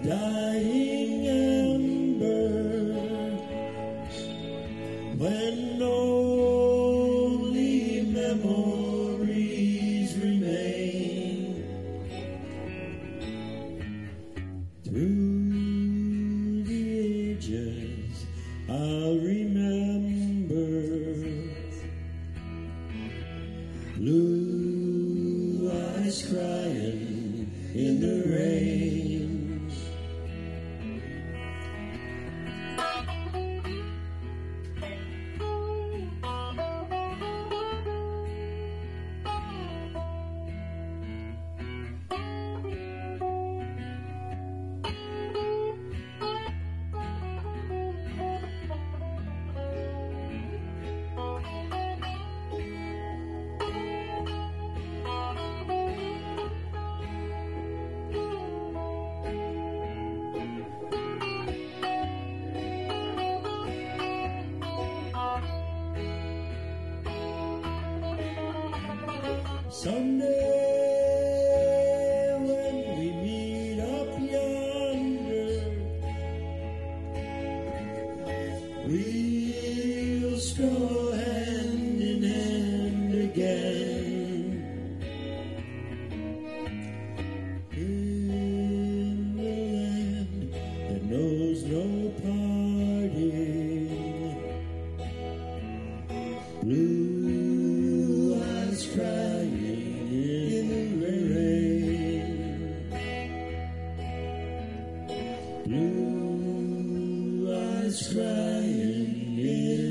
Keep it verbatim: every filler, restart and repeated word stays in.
dying ember, when only memories remain. Through the ages I'll remember blue eyes crying in the rain. Someday when we meet up yonder, we'll stroll hand in hand again in the land that knows no parting. Blue eyes crying in the rain. Blue eyes crying in